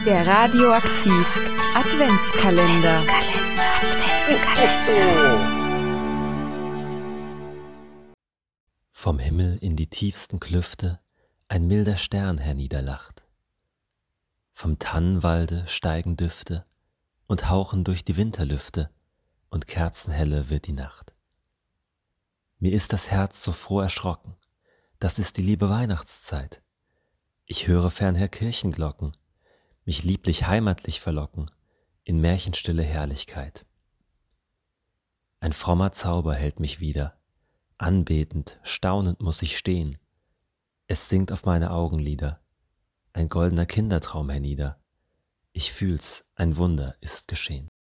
Der Radioaktiv Adventskalender. Vom Himmel in die tiefsten Klüfte ein milder Stern herniederlacht. Vom Tannenwalde steigen Düfte und hauchen durch die Winterlüfte, und kerzenhelle wird die Nacht. Mir ist das Herz so froh erschrocken, das ist die liebe Weihnachtszeit. Ich höre fernher Kirchenglocken, mich lieblich heimatlich verlocken in märchenstille Herrlichkeit. Ein frommer Zauber hält mich wieder, anbetend, staunend muß ich stehen. Es singt auf meine Augenlider ein goldener Kindertraum hernieder. Ich fühl's, ein Wunder ist geschehen.